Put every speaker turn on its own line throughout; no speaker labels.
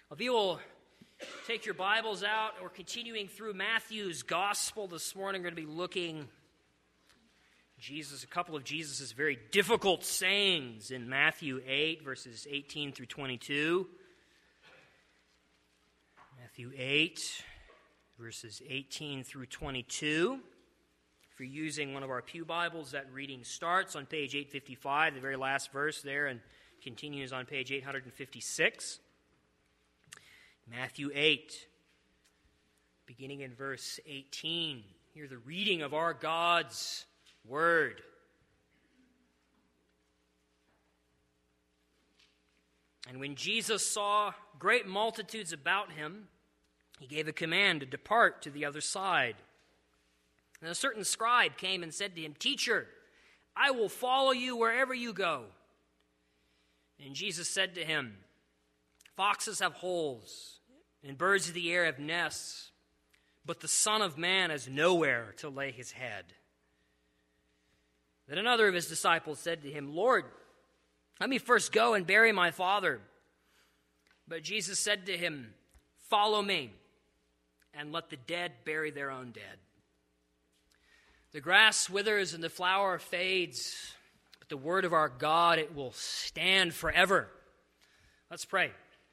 If you will take your Bibles out, we're continuing through Matthew's Gospel this morning. We're going to be looking a couple of Jesus' very difficult sayings in Matthew 8, verses 18 through 22. Matthew 8, verses 18 through 22. If you're using one of our pew Bibles, that reading starts on page 855, the very last verse there, and continues on page 856. Matthew 8, beginning in verse 18. Hear the reading of our God's Word. And when Jesus saw great multitudes about him, he gave a command to depart to the other side. And a certain scribe came and said to him, "Teacher, I will follow you wherever you go." And Jesus said to him, "Foxes have holes, and birds of the air have nests, but the Son of Man has nowhere to lay his head." Then another of his disciples said to him, "Lord, let me first go and bury my father." But Jesus said to him, "Follow me, and let the dead bury their own dead. The grass withers and the flower fades, but the word of our God, it will stand forever." Let's pray.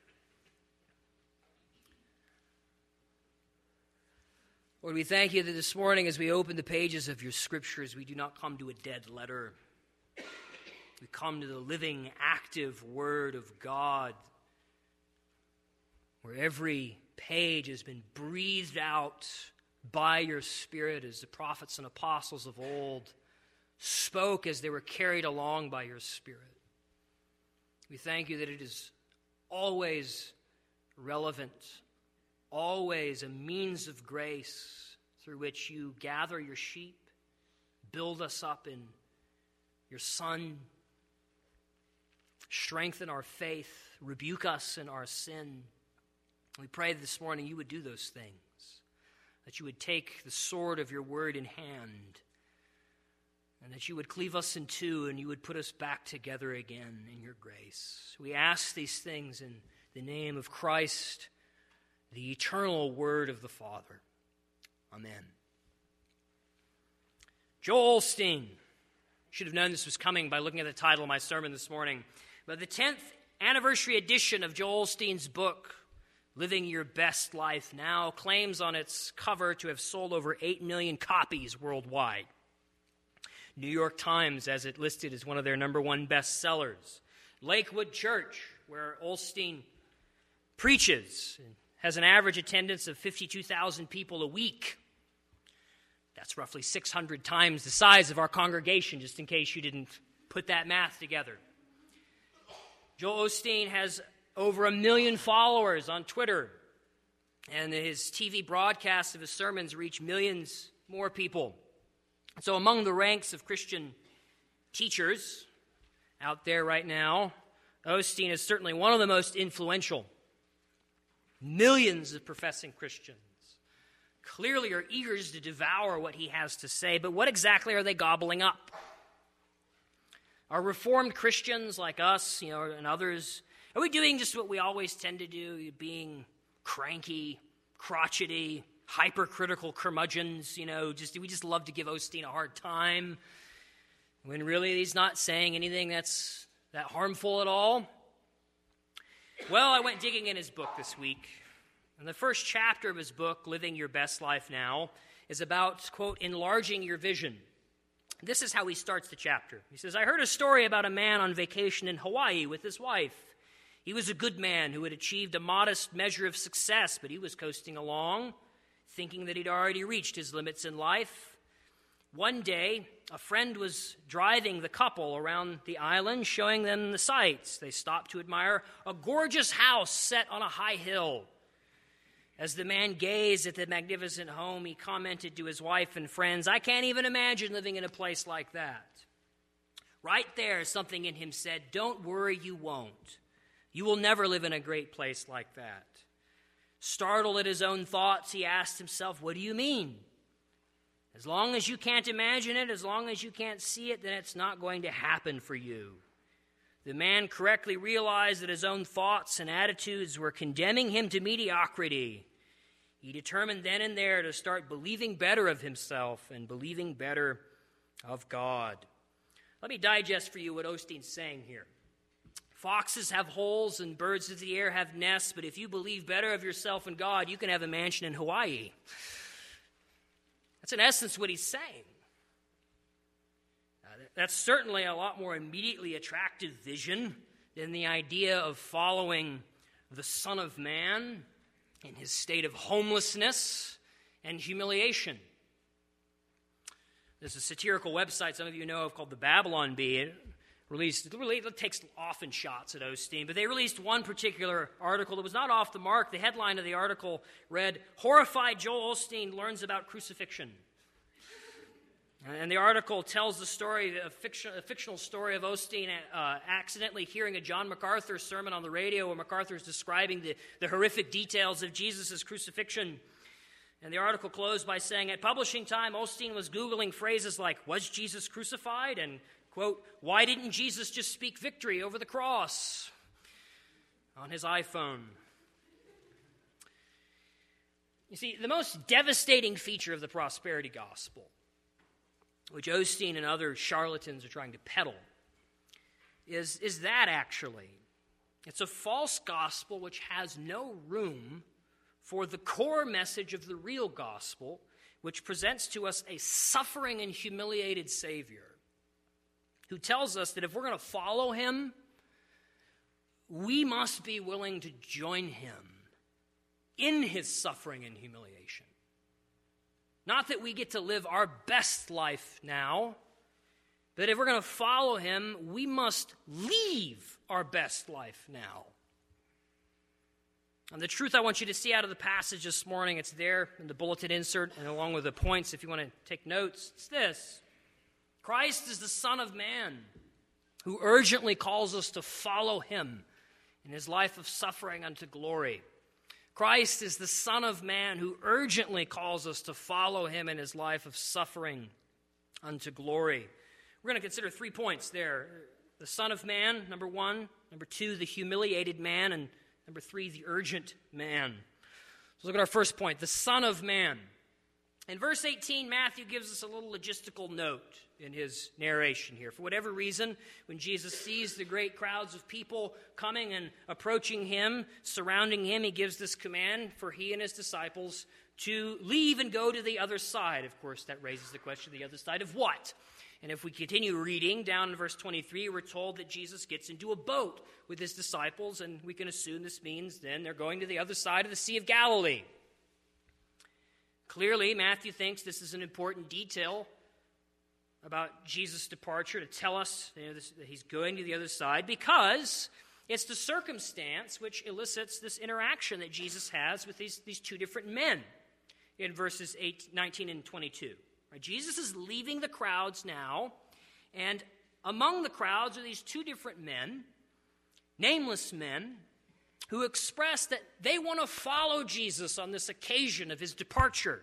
Lord, we thank you that this morning as we open the pages of your scriptures, we do not come to a dead letter. We come to the living, active word of God, where every page has been breathed out by your Spirit as the prophets and apostles of old spoke as they were carried along by your Spirit. We thank you that it is always relevant, always a means of grace through which you gather your sheep, build us up in your Son, strengthen our faith, rebuke us in our sin. We pray this morning you would do those things, that you would take the sword of your word in hand, and that you would cleave us in two and you would put us back together again in your grace. We ask these things in the name of Christ, the eternal word of the Father. Amen. Joel Osteen. Should have known this was coming by looking at the title of my sermon this morning. But the 10th anniversary edition of Joel Osteen's book, Living Your Best Life Now, claims on its cover to have sold over 8 million copies worldwide. New York Times has it listed as one of their number one bestsellers. Lakewood Church, where Osteen preaches, has an average attendance of 52,000 people a week. That's roughly 600 times the size of our congregation, just in case you didn't put that math together. Joel Osteen has over 1 million followers on Twitter, and his TV broadcasts of his sermons reach millions more people. So among the ranks of Christian teachers out there right now, Osteen is certainly one of the most influential. Millions of professing Christians clearly are eager to devour what he has to say, but what exactly are they gobbling up? Are Reformed Christians like us, and others, are we doing just what we always tend to do, being cranky, crotchety, hypercritical curmudgeons, we just love to give Osteen a hard time, when really he's not saying anything that's that harmful at all? Well, I went digging in his book this week, and the first chapter of his book, Living Your Best Life Now, is about, quote, enlarging your vision. This is how he starts the chapter. He says, "I heard a story about a man on vacation in Hawaii with his wife. He was a good man who had achieved a modest measure of success, but he was coasting along, thinking that he'd already reached his limits in life. One day, a friend was driving the couple around the island, showing them the sights. They stopped to admire a gorgeous house set on a high hill. As the man gazed at the magnificent home, he commented to his wife and friends, 'I can't even imagine living in a place like that.' Right there, something in him said, 'Don't worry, you won't. You will never live in a great place like that.' Startled at his own thoughts, he asked himself, 'What do you mean?' As long as you can't imagine it, as long as you can't see it, then it's not going to happen for you. the man correctly realized that his own thoughts and attitudes were condemning him to mediocrity. He determined then and there to start believing better of himself and believing better of God. Let me digest for you what Osteen's saying here. Foxes have holes and birds of the air have nests, but if you believe better of yourself and God, you can have a mansion in Hawaii. That's in essence what he's saying. That's certainly a lot more immediately attractive vision than the idea of following the Son of Man in his state of homelessness and humiliation. There's a satirical website some of you know of called the Babylon Bee. It takes often shots at Osteen, but they released one particular article that was not off the mark. The headline of the article read, "Horrified Joel Osteen Learns About Crucifixion." And the article tells the story, a fictional story of Osteen accidentally hearing a John MacArthur sermon on the radio where MacArthur is describing the horrific details of Jesus' crucifixion. And the article closed by saying, at publishing time, Osteen was Googling phrases like, "Was Jesus crucified?" and, quote, "Why didn't Jesus just speak victory over the cross?" on his iPhone. You see, the most devastating feature of the prosperity gospel, which Osteen and other charlatans are trying to peddle, is that actually. It's a false gospel which has no room for the core message of the real gospel, which presents to us a suffering and humiliated Savior who tells us that if we're going to follow him, we must be willing to join him in his suffering and humiliation. Not that we get to live our best life now, but if we're going to follow him, we must leave our best life now. And the truth I want you to see out of the passage this morning, it's there in the bulletin insert and along with the points if you want to take notes. It's this: Christ is the Son of Man who urgently calls us to follow him in his life of suffering unto glory. Christ is the Son of Man who urgently calls us to follow him in his life of suffering unto glory. We're going to consider 3 points there. The Son of Man, number 1. Number 2, the humiliated man. And number 3, the urgent man. So look at our first point, the Son of Man. In verse 18, Matthew gives us a little logistical note in his narration here. For whatever reason, when Jesus sees the great crowds of people coming and approaching him, surrounding him, he gives this command for he and his disciples to leave and go to the other side. Of course, that raises the question, the other side of what? And if we continue reading down in verse 23, we're told that Jesus gets into a boat with his disciples, and we can assume this means then they're going to the other side of the Sea of Galilee. Clearly, Matthew thinks this is an important detail about Jesus' departure to tell us that he's going to the other side, because it's the circumstance which elicits this interaction that Jesus has with these two different men in verses 19 and 22. Right? Jesus is leaving the crowds now, and among the crowds are these two different men, nameless men, who express that they want to follow Jesus on this occasion of his departure.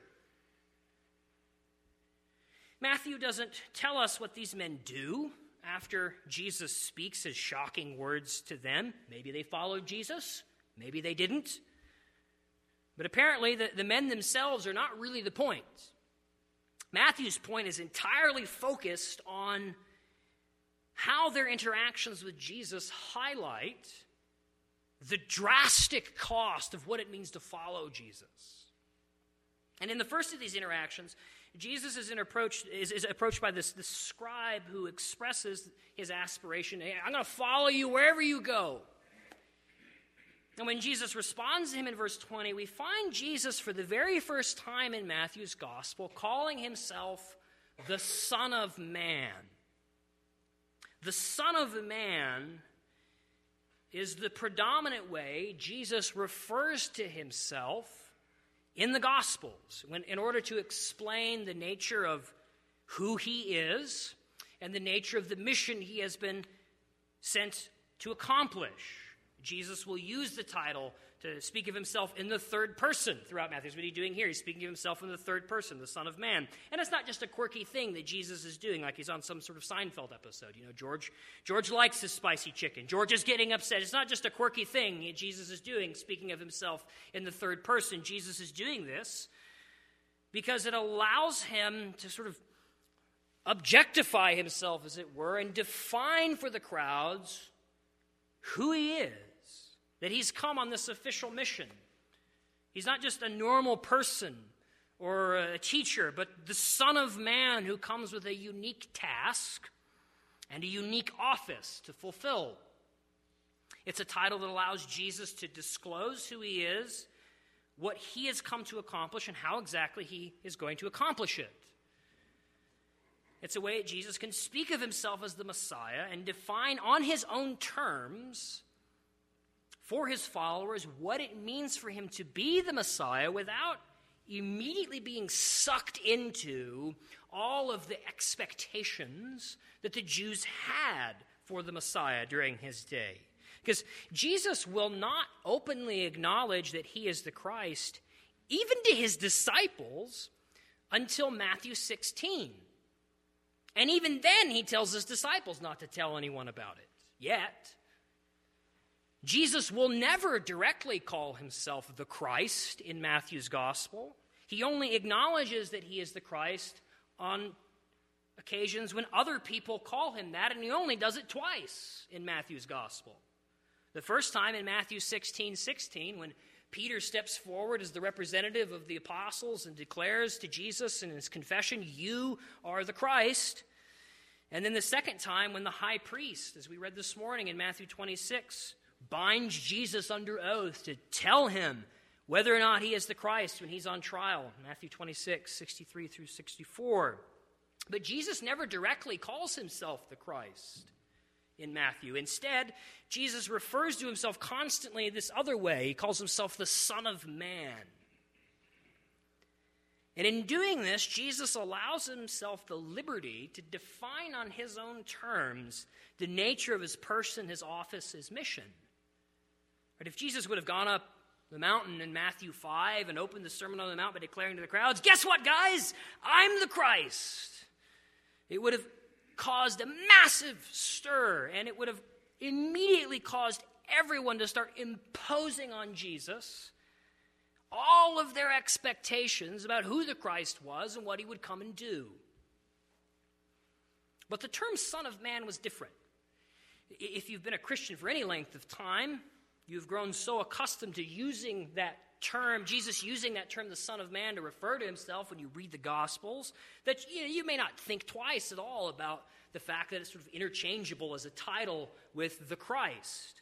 Matthew doesn't tell us what these men do after Jesus speaks his shocking words to them. Maybe they followed Jesus, maybe they didn't. But apparently the men themselves are not really the point. Matthew's point is entirely focused on how their interactions with Jesus highlight the drastic cost of what it means to follow Jesus. And in the first of these interactions, Jesus is approached by this scribe who expresses his aspiration, "Hey, I'm going to follow you wherever you go." And when Jesus responds to him in verse 20, we find Jesus for the very first time in Matthew's gospel calling himself the Son of Man. The Son of Man is the predominant way Jesus refers to himself in the Gospels in order to explain the nature of who he is and the nature of the mission he has been sent to accomplish. Jesus will use the title to speak of himself in the third person throughout Matthew. That's what he's doing here. He's speaking of himself in the third person, the Son of Man. And it's not just a quirky thing that Jesus is doing, like he's on some sort of Seinfeld episode. You know, George likes his spicy chicken. George is getting upset. It's not just a quirky thing that Jesus is doing, speaking of himself in the third person. Jesus is doing this because it allows him to sort of objectify himself, as it were, and define for the crowds who he is, that he's come on this official mission. He's not just a normal person or a teacher, but the Son of Man who comes with a unique task and a unique office to fulfill. It's a title that allows Jesus to disclose who he is, what he has come to accomplish, and how exactly he is going to accomplish it. It's a way that Jesus can speak of himself as the Messiah and define on his own terms for his followers what it means for him to be the Messiah without immediately being sucked into all of the expectations that the Jews had for the Messiah during his day. Because Jesus will not openly acknowledge that he is the Christ, even to his disciples, until Matthew 16. And even then, he tells his disciples not to tell anyone about it yet. Jesus will never directly call himself the Christ in Matthew's gospel. He only acknowledges that he is the Christ on occasions when other people call him that, and he only does it twice in Matthew's gospel. The first time in Matthew 16:16, when Peter steps forward as the representative of the apostles and declares to Jesus in his confession, "You are the Christ." And then the second time when the high priest, as we read this morning in Matthew 26, binds Jesus under oath to tell him whether or not he is the Christ when he's on trial, Matthew 26:63 through 64. But Jesus never directly calls himself the Christ in Matthew. Instead, Jesus refers to himself constantly this other way. He calls himself the Son of Man. And in doing this, Jesus allows himself the liberty to define on his own terms the nature of his person, his office, his mission. But if Jesus would have gone up the mountain in Matthew 5 and opened the Sermon on the Mount by declaring to the crowds, "Guess what, guys? I'm the Christ," it would have caused a massive stir, and it would have immediately caused everyone to start imposing on Jesus all of their expectations about who the Christ was and what he would come and do. But the term Son of Man was different. If you've been a Christian for any length of time, you've grown so accustomed to using that term, Jesus using that term, the Son of Man, to refer to himself when you read the Gospels, that you may not think twice at all about the fact that it's sort of interchangeable as a title with the Christ.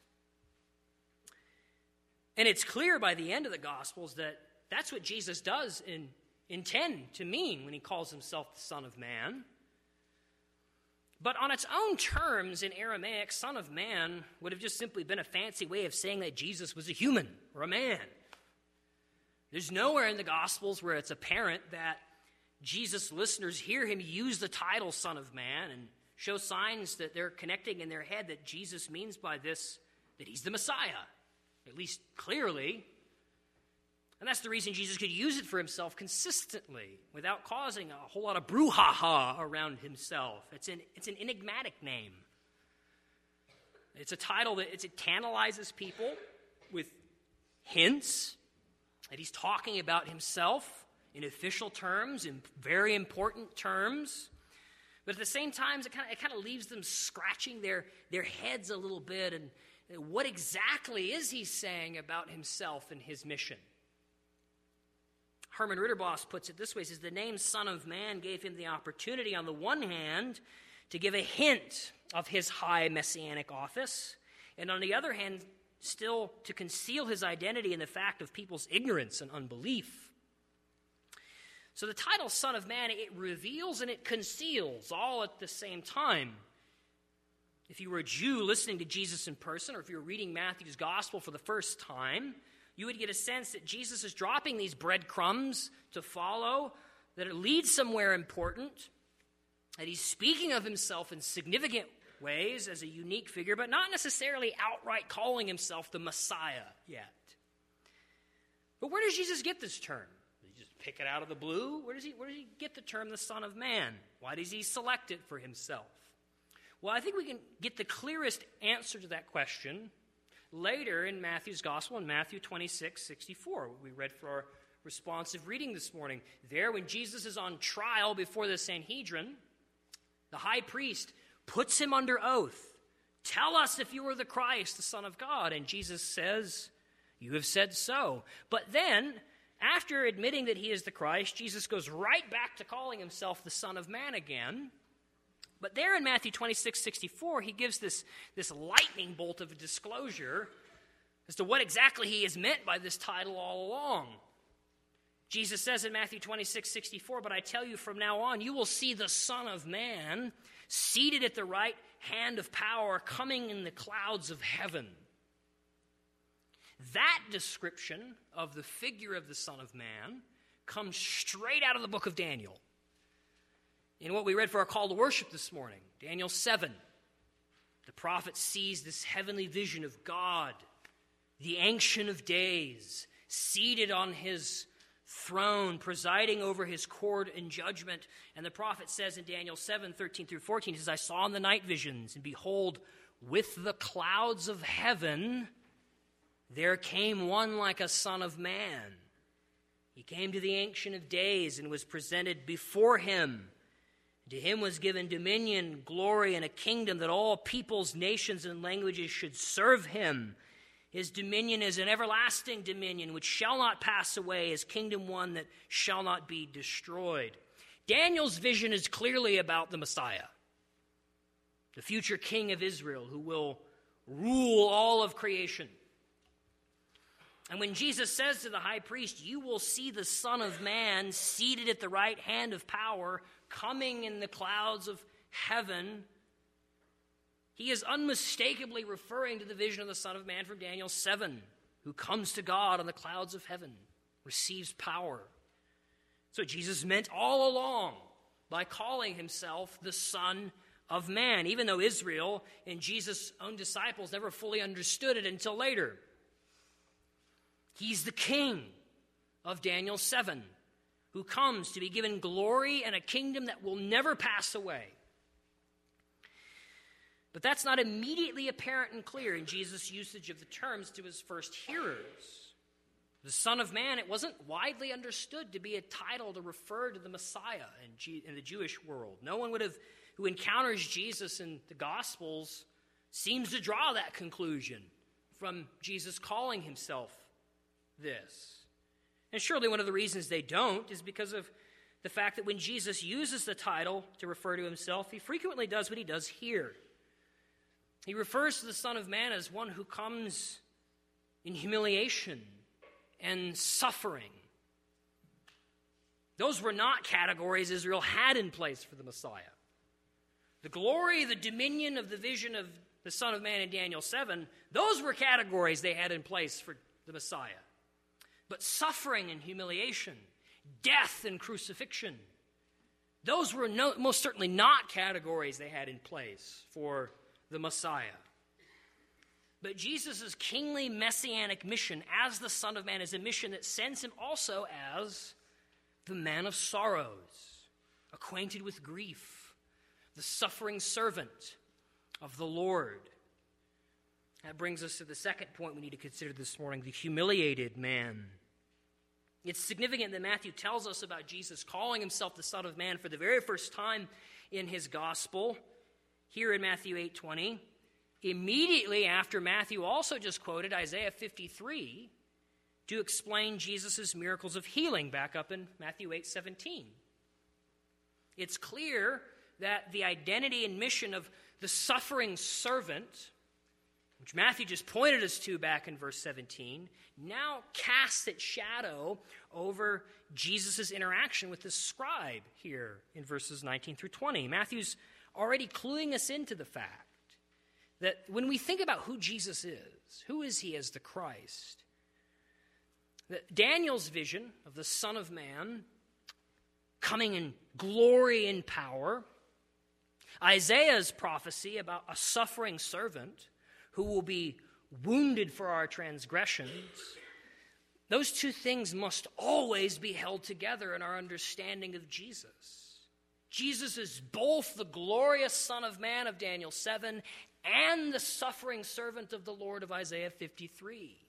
And it's clear by the end of the Gospels that that's what Jesus does intend to mean when he calls himself the Son of Man. But on its own terms in Aramaic, Son of Man would have just simply been a fancy way of saying that Jesus was a human or a man. There's nowhere in the Gospels where it's apparent that Jesus' listeners hear him use the title Son of Man and show signs that they're connecting in their head that Jesus means by this that he's the Messiah, at least clearly. And that's the reason Jesus could use it for himself consistently without causing a whole lot of brouhaha around himself. It's an enigmatic name. It's a title that it tantalizes people with hints that he's talking about himself in official terms, in very important terms. But at the same time, it kind of leaves them scratching their heads a little bit. And what exactly is he saying about himself and his mission? Herman Ritterboss puts it this way. He says, the name Son of Man gave him the opportunity, on the one hand, to give a hint of his high messianic office, and on the other hand, still to conceal his identity in the fact of people's ignorance and unbelief. So the title Son of Man, it reveals and it conceals all at the same time. If you were a Jew listening to Jesus in person, or if you were reading Matthew's gospel for the first time, you would get a sense that Jesus is dropping these breadcrumbs to follow, that it leads somewhere important, that he's speaking of himself in significant ways as a unique figure, but not necessarily outright calling himself the Messiah yet. But where does Jesus get this term? Did he just pick it out of the blue? Where does he get the term the Son of Man? Why does he select it for himself? Well, I think we can get the clearest answer to that question later in Matthew's Gospel, in Matthew 26:64, what we read for our responsive reading this morning. There, when Jesus is on trial before the Sanhedrin, the high priest puts him under oath. Tell us if you are the Christ, the Son of God. And Jesus says, you have said so. But then, after admitting that he is the Christ, Jesus goes right back to calling himself the Son of Man again. But there in Matthew 26:64, he gives this lightning bolt of a disclosure as to what exactly he has meant by this title all along. Jesus says in Matthew 26:64, but I tell you from now on, you will see the Son of Man seated at the right hand of power, coming in the clouds of heaven. That description of the figure of the Son of Man comes straight out of the book of Daniel. In what we read for our call to worship this morning, Daniel 7, the prophet sees this heavenly vision of God, the Ancient of Days, seated on his throne, presiding over his court and judgment. And the prophet says in Daniel 7:13-14, he says, I saw in the night visions, and behold, with the clouds of heaven, there came one like a son of man. He came to the Ancient of Days and was presented before him. To him was given dominion, glory, and a kingdom that all peoples, nations, and languages should serve him. His dominion is an everlasting dominion which shall not pass away, his kingdom one that shall not be destroyed. Daniel's vision is clearly about the Messiah, the future king of Israel who will rule all of creation. And when Jesus says to the high priest, you will see the Son of Man seated at the right hand of power, coming in the clouds of heaven, he is unmistakably referring to the vision of the Son of Man from Daniel 7, who comes to God on the clouds of heaven, receives power. So Jesus meant all along by calling himself the Son of Man, even though Israel and Jesus' own disciples never fully understood it until later. He's the king of Daniel 7, who comes to be given glory and a kingdom that will never pass away. But that's not immediately apparent and clear in Jesus' usage of the terms to his first hearers. The Son of Man, it wasn't widely understood to be a title to refer to the Messiah in the Jewish world. No one who encounters Jesus in the Gospels seems to draw that conclusion from Jesus calling himself this. And surely one of the reasons they don't is because of the fact that when Jesus uses the title to refer to himself, he frequently does what he does here. He refers to the Son of Man as one who comes in humiliation and suffering. Those were not categories Israel had in place for the Messiah. The glory, the dominion of the vision of the Son of Man in Daniel 7, those were categories they had in place for the Messiah. But suffering and humiliation, death and crucifixion, those were most certainly not categories they had in place for the Messiah. But Jesus' kingly messianic mission as the Son of Man is a mission that sends him also as the man of sorrows, acquainted with grief, the suffering servant of the Lord. That brings us to the second point we need to consider this morning, the humiliated man. It's significant that Matthew tells us about Jesus calling himself the Son of Man for the very first time in his gospel, here in Matthew 8:20, immediately after Matthew also just quoted Isaiah 53 to explain Jesus' miracles of healing back up in Matthew 8:17. It's clear that the identity and mission of the suffering servant, which Matthew just pointed us to back in verse 17, now casts its shadow over Jesus' interaction with the scribe here in verses 19 through 20. Matthew's already cluing us into the fact that when we think about who Jesus is, who is he as the Christ, that Daniel's vision of the Son of Man coming in glory and power Isaiah's prophecy about a suffering servant who will be wounded for our transgressions, those two things must always be held together in our understanding of Jesus. Jesus is both the glorious Son of Man of Daniel 7 and the suffering servant of the Lord of Isaiah 53.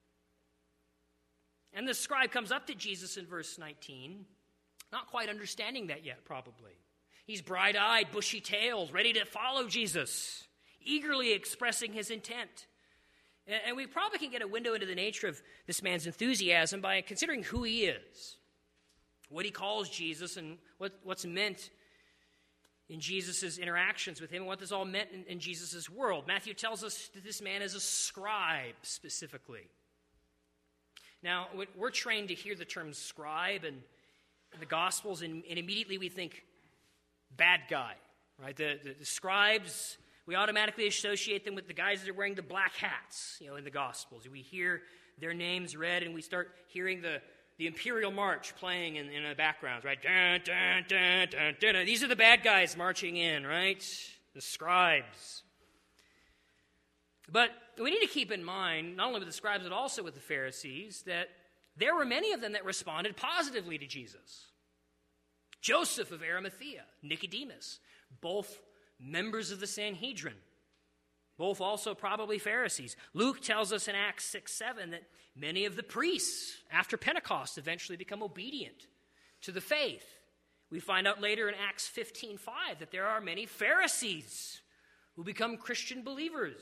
And the scribe comes up to Jesus in verse 19, not quite understanding that yet, probably. He's bright-eyed, bushy-tailed, ready to follow Jesus, eagerly expressing his intent. And we probably can get a window into the nature of this man's enthusiasm by considering who he is, what he calls Jesus, and what's meant in Jesus' interactions with him, and what this all meant in Jesus' world. Matthew tells us that this man is a scribe, specifically. Now, we're trained to hear the term scribe in the Gospels, and immediately we think bad guy, right? The scribes, we automatically associate them with the guys that are wearing the black hats, in the Gospels. We hear their names read, and we start hearing the Imperial March playing in the background, right? Dun, dun, dun, dun, dun, dun. These are the bad guys marching in, right? The scribes. But we need to keep in mind, not only with the scribes, but also with the Pharisees, that there were many of them that responded positively to Jesus. Joseph of Arimathea, Nicodemus, both members of the Sanhedrin, both also probably Pharisees. Luke tells us in Acts 6:7 that many of the priests after Pentecost eventually become obedient to the faith. We find out later in Acts 15:5 that there are many Pharisees who become Christian believers.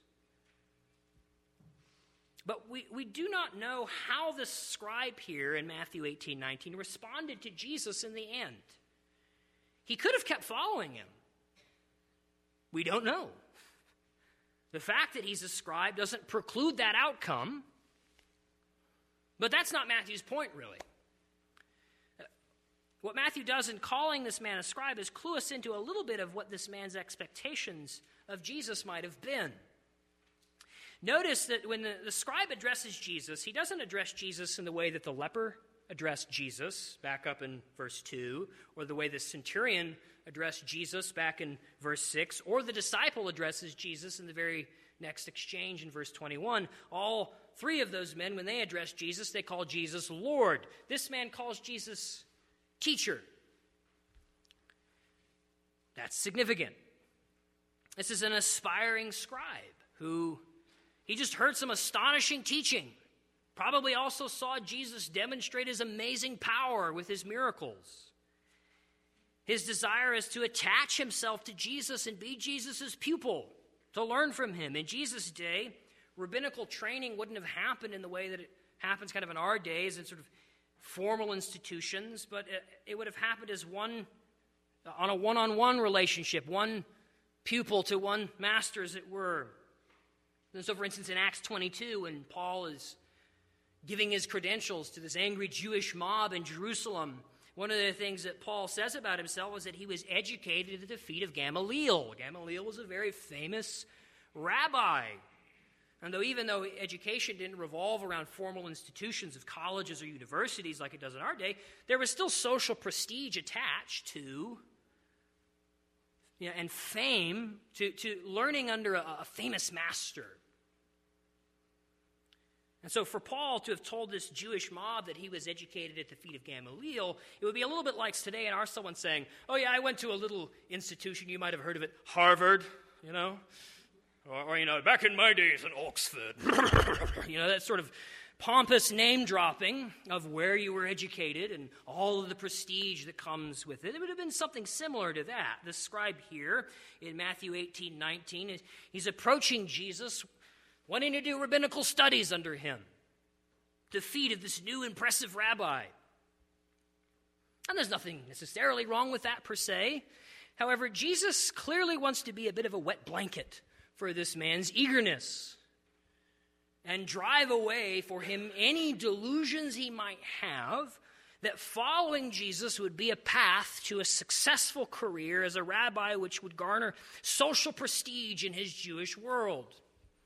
But we do not know how the scribe here in Matthew 18:19 responded to Jesus in the end. He could have kept following him. We don't know. The fact that he's a scribe doesn't preclude that outcome, but that's not Matthew's point, really. What Matthew does in calling this man a scribe is clue us into a little bit of what this man's expectations of Jesus might have been. Notice that when the scribe addresses Jesus, he doesn't address Jesus in the way that the leper addressed Jesus, back up in verse 2, or the way the centurion addressed Jesus back in verse 6, or the disciple addresses Jesus in the very next exchange in verse 21. All three of those men, when they address Jesus, they call Jesus Lord. This man calls Jesus teacher. That's significant. This is an aspiring scribe who he just heard some astonishing teaching. Probably also saw Jesus demonstrate his amazing power with his miracles. His desire is to attach himself to Jesus and be Jesus' pupil, to learn from him. In Jesus' day, rabbinical training wouldn't have happened in the way that it happens kind of in our days in sort of formal institutions, but it would have happened as on a one-on-one relationship, one pupil to one master, as it were. And so, for instance, in Acts 22, when Paul is giving his credentials to this angry Jewish mob in Jerusalem, one of the things that Paul says about himself was that he was educated at the feet of Gamaliel. Gamaliel was a very famous rabbi. And even though education didn't revolve around formal institutions of colleges or universities like it does in our day, there was still social prestige attached to and fame to learning under a famous master. And so for Paul to have told this Jewish mob that he was educated at the feet of Gamaliel, it would be a little bit like today and someone saying, oh yeah, I went to a little institution, you might have heard of it, Harvard, or back in my days in Oxford. That sort of pompous name dropping of where you were educated and all of the prestige that comes with it. It would have been something similar to that. The scribe here in Matthew 18:19, he's approaching Jesus, wanting to do rabbinical studies under him, the feet of this new impressive rabbi. And there's nothing necessarily wrong with that per se. However, Jesus clearly wants to be a bit of a wet blanket for this man's eagerness and drive away for him any delusions he might have that following Jesus would be a path to a successful career as a rabbi, which would garner social prestige in his Jewish world.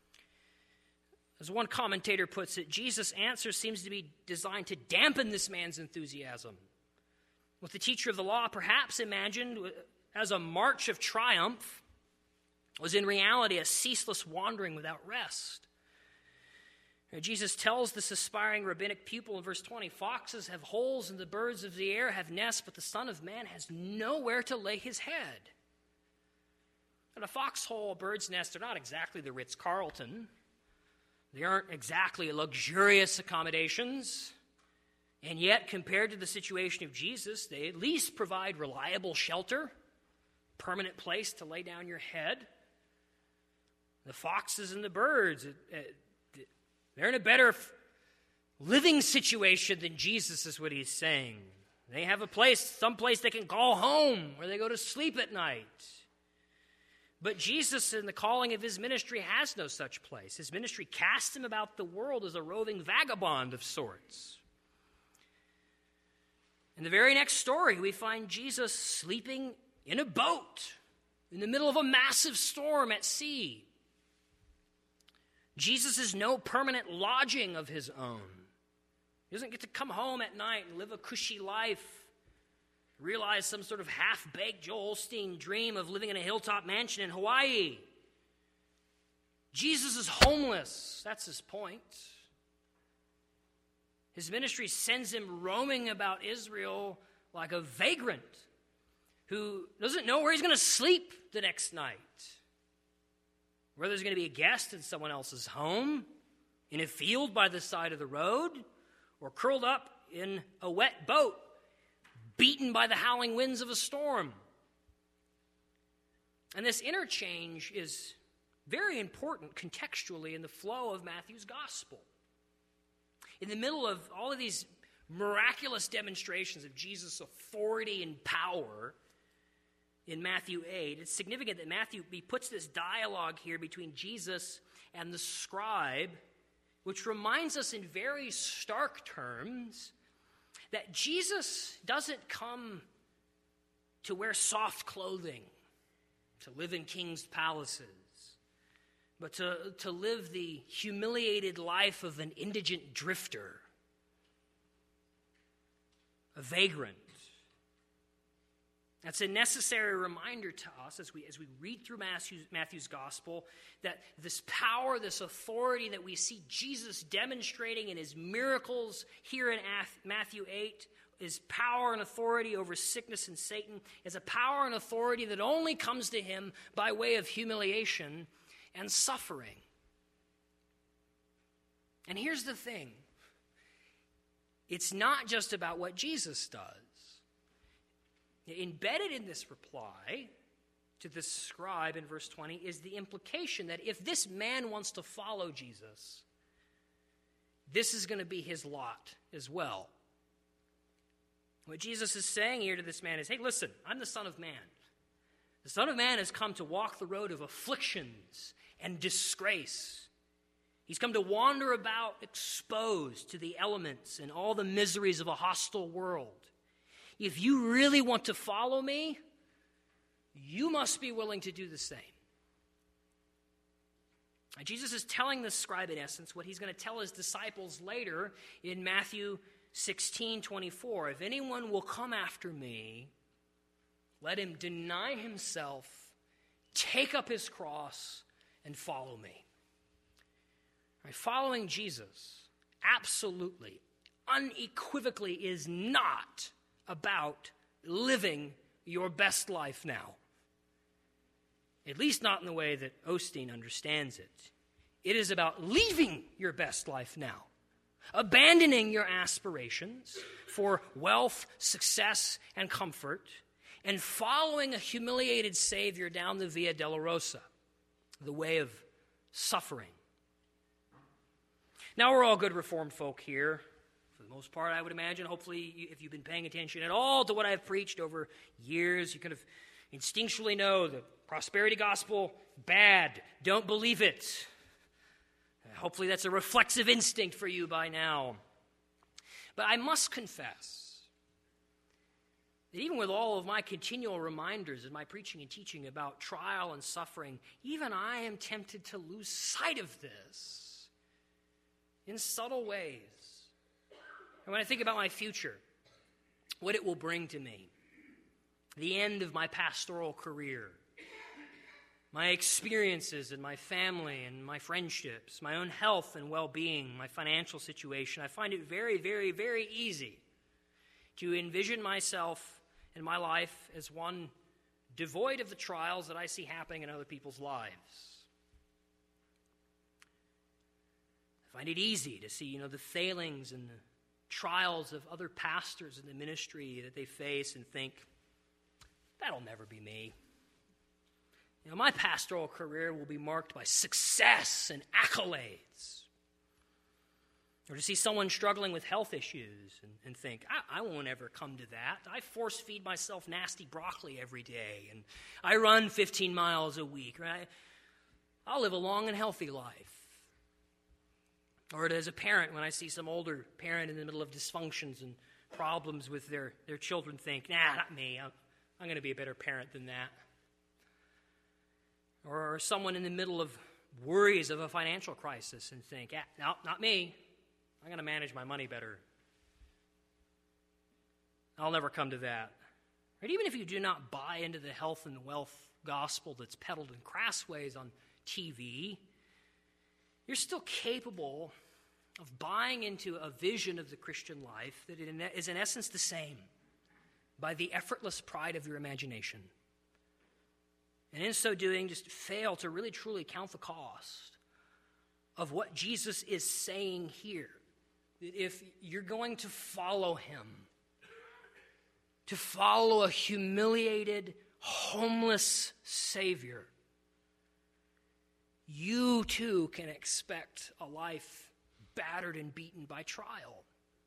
As one commentator puts it, Jesus' answer seems to be designed to dampen this man's enthusiasm. What the teacher of the law perhaps imagined as a march of triumph was in reality a ceaseless wandering without rest. And Jesus tells this aspiring rabbinic pupil in verse 20, foxes have holes and the birds of the air have nests, but the Son of Man has nowhere to lay his head. And a foxhole, a bird's nest, they're not exactly the Ritz-Carlton. They aren't exactly luxurious accommodations. And yet, compared to the situation of Jesus, they at least provide reliable shelter, permanent place to lay down your head. The foxes and the birds, they're in a better living situation than Jesus, is what he's saying. They have a place, some place they can call home, where they go to sleep at night. But Jesus, in the calling of his ministry, has no such place. His ministry casts him about the world as a roving vagabond of sorts. In the very next story, we find Jesus sleeping in a boat in the middle of a massive storm at sea. Jesus has no permanent lodging of his own. He doesn't get to come home at night and live a cushy life, realize some sort of half-baked Joel Osteen dream of living in a hilltop mansion in Hawaii. Jesus is homeless. That's his point. His ministry sends him roaming about Israel like a vagrant who doesn't know where he's going to sleep the next night. Whether there's going to be a guest in someone else's home, in a field by the side of the road, or curled up in a wet boat, beaten by the howling winds of a storm. And this interchange is very important contextually in the flow of Matthew's gospel. In the middle of all of these miraculous demonstrations of Jesus' authority and power in Matthew 8, it's significant that Matthew puts this dialogue here between Jesus and the scribe, which reminds us in very stark terms that Jesus doesn't come to wear soft clothing, to live in king's palaces, but to live the humiliated life of an indigent drifter, a vagrant. That's a necessary reminder to us as we read through Matthew's gospel that this power, this authority that we see Jesus demonstrating in his miracles here in Matthew 8, his power and authority over sickness and Satan, is a power and authority that only comes to him by way of humiliation and suffering. And here's the thing. It's not just about what Jesus does. Embedded in this reply to the scribe in verse 20 is the implication that if this man wants to follow Jesus, this is going to be his lot as well. What Jesus is saying here to this man is, hey, listen, I'm the Son of Man. The Son of Man has come to walk the road of afflictions and disgrace. He's come to wander about exposed to the elements and all the miseries of a hostile world. If you really want to follow me, you must be willing to do the same. And Jesus is telling the scribe, in essence, what he's going to tell his disciples later in Matthew 16:24. If anyone will come after me, let him deny himself, take up his cross, and follow me. Right, following Jesus absolutely, unequivocally is not about living your best life now. At least not in the way that Osteen understands it. It is about leaving your best life now. Abandoning your aspirations for wealth, success, and comfort, and following a humiliated Savior down the Via Dolorosa, the way of suffering. Now, we're all good Reformed folk here. For the most part, I would imagine. Hopefully, if you've been paying attention at all to what I've preached over years, you kind of instinctually know the prosperity gospel, bad. Don't believe it. Hopefully, that's a reflexive instinct for you by now. But I must confess that even with all of my continual reminders in my preaching and teaching about trial and suffering, even I am tempted to lose sight of this in subtle ways. And when I think about my future, what it will bring to me, the end of my pastoral career, my experiences and my family and my friendships, my own health and well-being, my financial situation, I find it very, very, very easy to envision myself and my life as one devoid of the trials that I see happening in other people's lives. I find it easy to see, the failings and the trials of other pastors in the ministry that they face and think, that'll never be me. My pastoral career will be marked by success and accolades. Or to see someone struggling with health issues and think, I won't ever come to that. I force feed myself nasty broccoli every day, and I run 15 miles a week. Right? I'll live a long and healthy life. Or as a parent, when I see some older parent in the middle of dysfunctions and problems with their children, think, not me. I'm going to be a better parent than that. Or someone in the middle of worries of a financial crisis and think, no, not me. I'm going to manage my money better. I'll never come to that. Right? Even if you do not buy into the health and wealth gospel that's peddled in crass ways on TV, you're still capable of buying into a vision of the Christian life that is in essence the same by the effortless pride of your imagination. And in so doing, just fail to really truly count the cost of what Jesus is saying here. That if you're going to follow him, to follow a humiliated, homeless Savior, you too can expect a life battered and beaten by trial.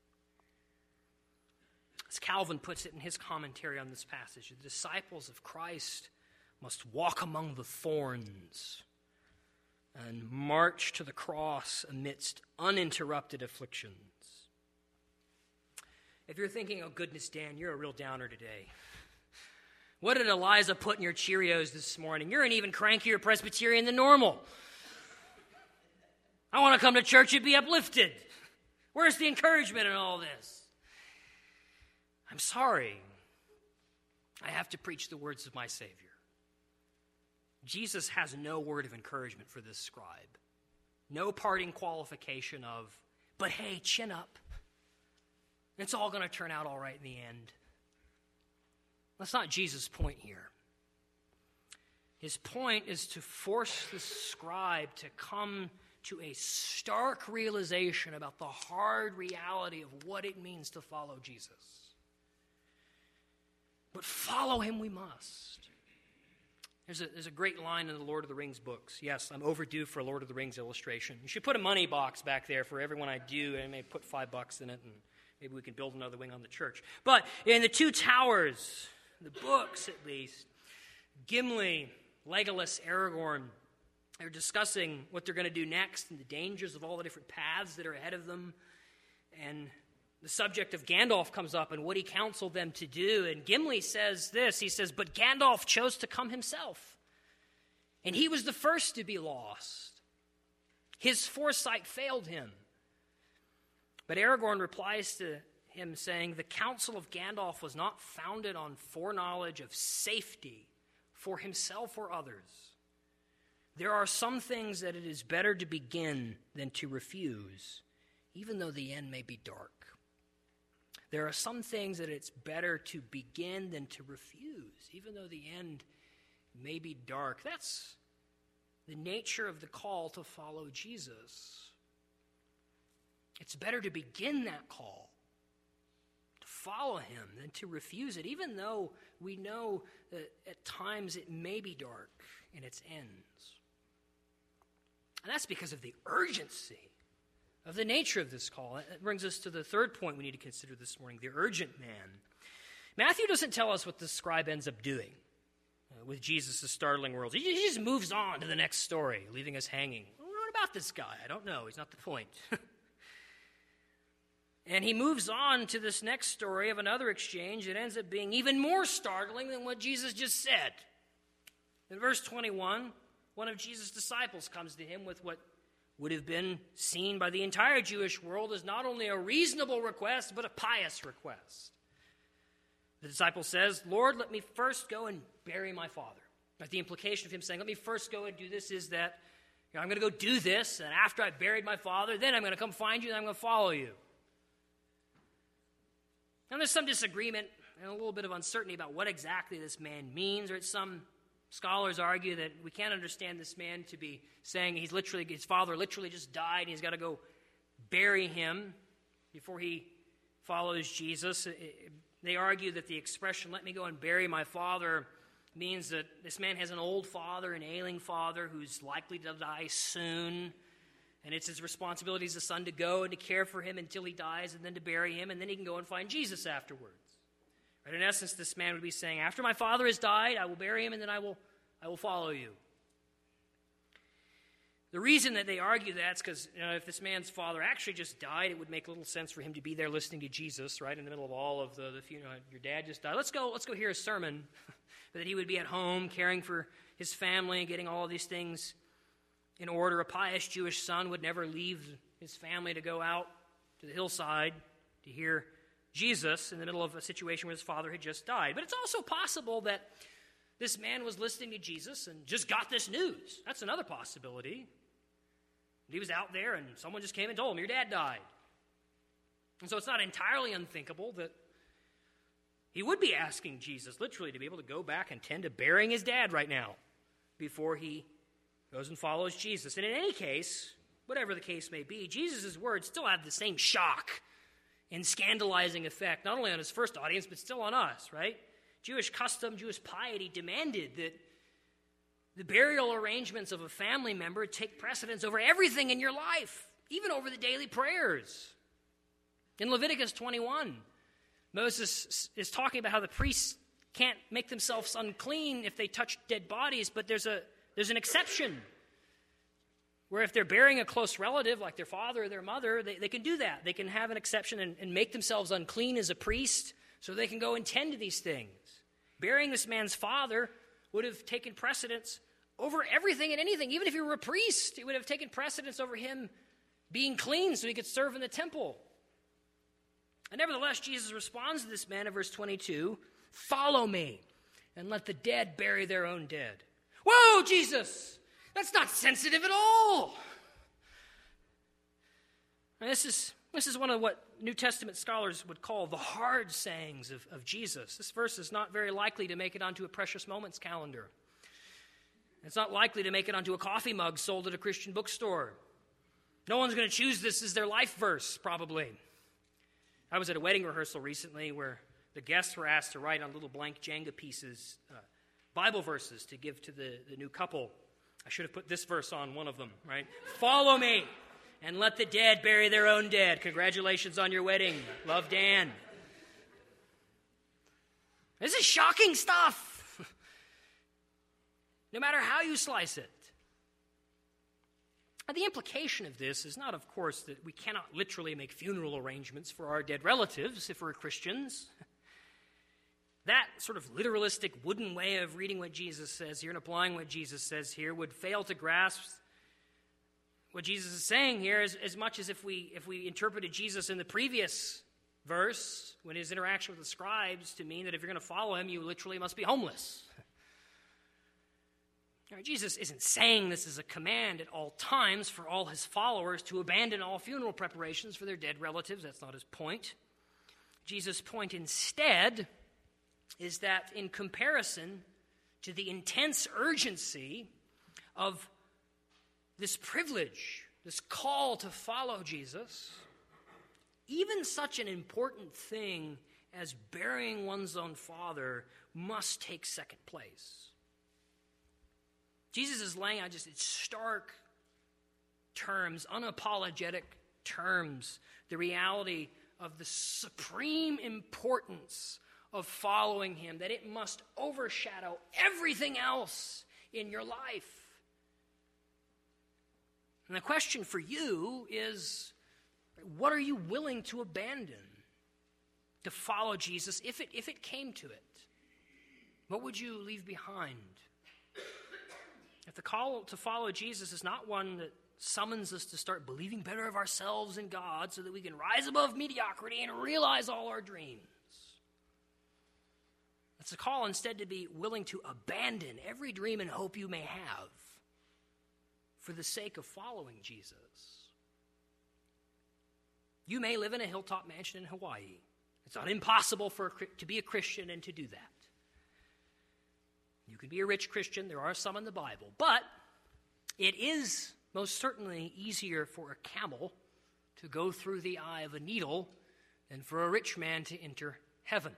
As Calvin puts it in his commentary on this passage, the disciples of Christ must walk among the thorns and march to the cross amidst uninterrupted afflictions. If you're thinking, oh goodness, Dan, you're a real downer today. What did Eliza put in your Cheerios this morning? You're an even crankier Presbyterian than normal. I want to come to church and be uplifted. Where's the encouragement in all this? I'm sorry. I have to preach the words of my Savior. Jesus has no word of encouragement for this scribe. No parting qualification of, but hey, chin up. It's all going to turn out all right in the end. That's not Jesus' point here. His point is to force the scribe to come to a stark realization about the hard reality of what it means to follow Jesus. But follow him we must. There's a great line in the Lord of the Rings books. Yes, I'm overdue for a Lord of the Rings illustration. You should put a money box back there for everyone I do, and I may put $5 in it, and maybe we can build another wing on the church. But in the Two Towers, the books at least, Gimli, Legolas, Aragorn, they're discussing what they're going to do next and the dangers of all the different paths that are ahead of them. And the subject of Gandalf comes up and what he counseled them to do. And Gimli says this, he says, but Gandalf chose to come himself. And he was the first to be lost. His foresight failed him. But Aragorn replies to him saying, the counsel of Gandalf was not founded on foreknowledge of safety for himself or others. There are some things that it is better to begin than to refuse, even though the end may be dark. There are some things that it's better to begin than to refuse, even though the end may be dark. That's the nature of the call to follow Jesus. It's better to begin that call, to follow him, than to refuse it, even though we know that at times it may be dark in its ends. And that's because of the urgency of the nature of this call. That brings us to the third point we need to consider this morning, the urgent man. Matthew doesn't tell us what the scribe ends up doing with Jesus' startling words. He just moves on to the next story, leaving us hanging. What about this guy? I don't know. He's not the point. And he moves on to this next story of another exchange that ends up being even more startling than what Jesus just said. In verse 21, one of Jesus' disciples comes to him with what would have been seen by the entire Jewish world as not only a reasonable request, but a pious request. The disciple says, Lord, let me first go and bury my father. But the implication of him saying, let me first go and do this is that I'm going to go do this, and after I've buried my father, then I'm going to come find you, and I'm going to follow you. And there's some disagreement and a little bit of uncertainty about what exactly this man means. Or some scholars argue that we can't understand this man to be saying his father literally just died, and he's got to go bury him before he follows Jesus. They argue that the expression, let me go and bury my father, means that this man has an old father, an ailing father who's likely to die soon. And it's his responsibility as a son to go and to care for him until he dies and then to bury him, and then he can go and find Jesus afterwards. Right? In essence, this man would be saying, after my father has died, I will bury him and then I will follow you. The reason that they argue that is because if this man's father actually just died, it would make little sense for him to be there listening to Jesus, right, in the middle of all of the funeral. Your dad just died. Let's go hear a sermon. But that he would be at home caring for his family, getting all of these things in order. A pious Jewish son would never leave his family to go out to the hillside to hear Jesus in the middle of a situation where his father had just died. But it's also possible that this man was listening to Jesus and just got this news. That's another possibility. He was out there and someone just came and told him, your dad died. And so it's not entirely unthinkable that he would be asking Jesus literally to be able to go back and tend to burying his dad right now before he goes and follows Jesus. And in any case, whatever the case may be, Jesus' words still have the same shock and scandalizing effect, not only on his first audience, but still on us, right? Jewish custom, Jewish piety demanded that the burial arrangements of a family member take precedence over everything in your life, even over the daily prayers. In Leviticus 21, Moses is talking about how the priests can't make themselves unclean if they touch dead bodies, but there's an exception where if they're burying a close relative like their father or their mother, they can do that. They can have an exception and make themselves unclean as a priest so they can go and tend to these things. Burying this man's father would have taken precedence over everything and anything. Even if he were a priest, it would have taken precedence over him being clean so he could serve in the temple. And nevertheless, Jesus responds to this man in verse 22, follow me and let the dead bury their own dead. Whoa, Jesus, that's not sensitive at all. And this is one of what New Testament scholars would call the hard sayings of Jesus. This verse is not very likely to make it onto a Precious Moments calendar. It's not likely to make it onto a coffee mug sold at a Christian bookstore. No one's going to choose this as their life verse, probably. I was at a wedding rehearsal recently where the guests were asked to write on little blank Jenga pieces Bible verses to give to the new couple. I should have put this verse on one of them, right? Follow me and let the dead bury their own dead. Congratulations on your wedding. Love, Dan. This is shocking stuff. No matter how you slice it. Now, the implication of this is not, of course, that we cannot literally make funeral arrangements for our dead relatives if we're Christians. That sort of literalistic wooden way of reading what Jesus says here and applying what Jesus says here would fail to grasp what Jesus is saying here as much as if we interpreted Jesus in the previous verse, when his interaction with the scribes, to mean that if you're going to follow him, you literally must be homeless. Jesus isn't saying this is a command at all times for all his followers to abandon all funeral preparations for their dead relatives. That's not his point. Jesus' point instead is that in comparison to the intense urgency of this privilege, this call to follow Jesus, even such an important thing as burying one's own father must take second place. Jesus is laying out just in stark terms, unapologetic terms, the reality of the supreme importance of following him, that it must overshadow everything else in your life. And the question for you is, what are you willing to abandon to follow Jesus if it came to it? What would you leave behind? If the call to follow Jesus is not one that summons us to start believing better of ourselves and God so that we can rise above mediocrity and realize all our dreams, It's a call instead to be willing to abandon every dream and hope you may have for the sake of following Jesus. You may live in a hilltop mansion in Hawaii. It's not impossible to be a Christian and to do that. You can be a rich Christian. There are some in the Bible. But it is most certainly easier for a camel to go through the eye of a needle than for a rich man to enter heaven.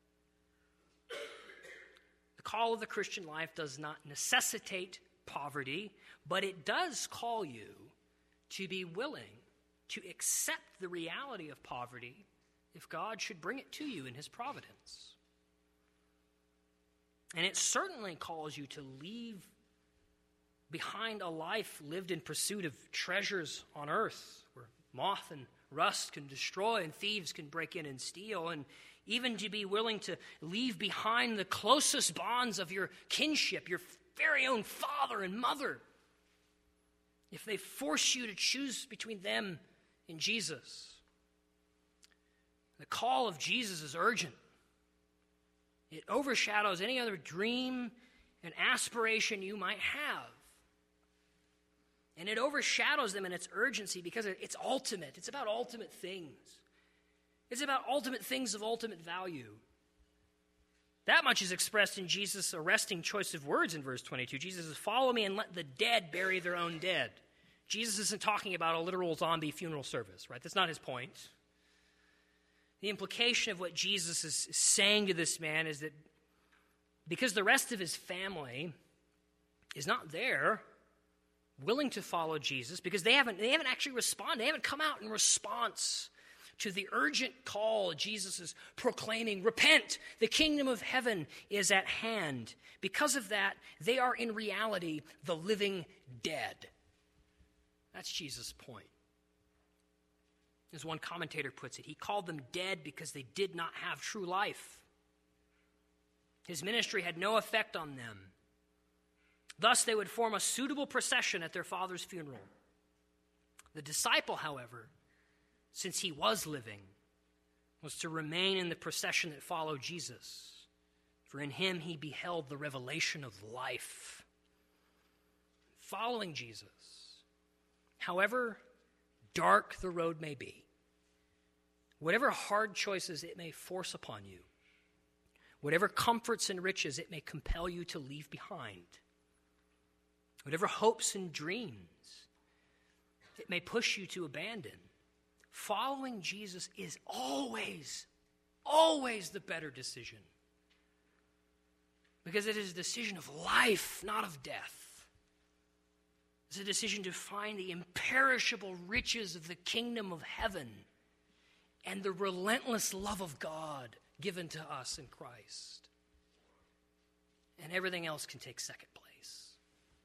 The call of the Christian life does not necessitate poverty, but it does call you to be willing to accept the reality of poverty if God should bring it to you in his providence. And it certainly calls you to leave behind a life lived in pursuit of treasures on earth where moth and rust can destroy and thieves can break in and steal, and even to be willing to leave behind the closest bonds of your kinship, your very own father and mother, if they force you to choose between them and Jesus. The call of Jesus is urgent. It overshadows any other dream and aspiration you might have. And it overshadows them in its urgency because it's ultimate. It's about ultimate things. It's about ultimate things of ultimate value. That much is expressed in Jesus' arresting choice of words in verse 22. Jesus says, "Follow me and let the dead bury their own dead." Jesus isn't talking about a literal zombie funeral service, right? That's not his point. The implication of what Jesus is saying to this man is that because the rest of his family is not there, willing to follow Jesus, because they haven't actually responded. They haven't come out in response to the urgent call Jesus is proclaiming, "Repent, the kingdom of heaven is at hand." Because of that, they are in reality the living dead. That's Jesus' point. As one commentator puts it, he called them dead because they did not have true life. His ministry had no effect on them. Thus, they would form a suitable procession at their father's funeral. The disciple, however, since he was living, was to remain in the procession that followed Jesus. For in him he beheld the revelation of life. Following Jesus, however dark the road may be, whatever hard choices it may force upon you, whatever comforts and riches it may compel you to leave behind, whatever hopes and dreams it may push you to abandon, following Jesus is always the better decision. Because it is a decision of life, not of death. It's a decision to find the imperishable riches of the kingdom of heaven and the relentless love of God given to us in Christ. And everything else can take second place.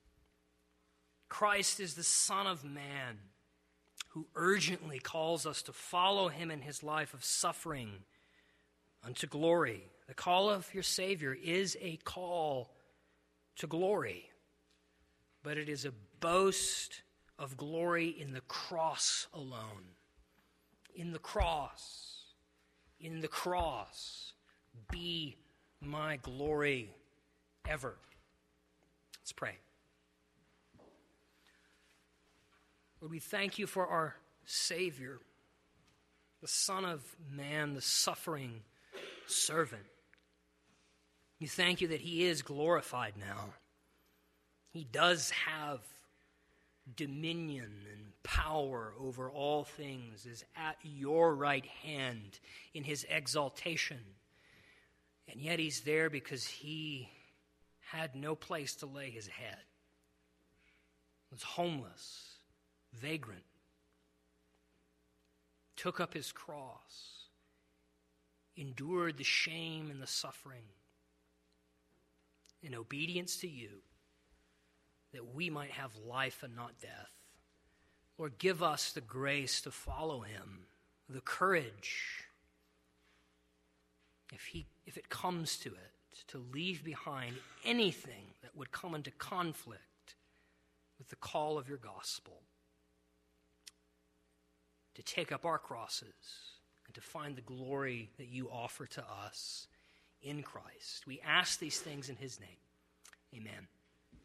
Christ is the Son of Man who urgently calls us to follow him in his life of suffering unto glory. The call of your Savior is a call to glory, but it is a boast of glory in the cross alone. In the cross, be my glory ever. Let's pray. Lord, we thank you for our Savior, the Son of Man, the suffering servant. We thank you that he is glorified now. He does have dominion and power over all things, is at your right hand in his exaltation. And yet he's there because he had no place to lay his head. He was homeless, vagrant, took up his cross, endured the shame and the suffering in obedience to you, that we might have life and not death. Lord, give us the grace to follow him, the courage, if it comes to it, to leave behind anything that would come into conflict with the call of your gospel, to take up our crosses and to find the glory that you offer to us in Christ. We ask these things in his name. Amen.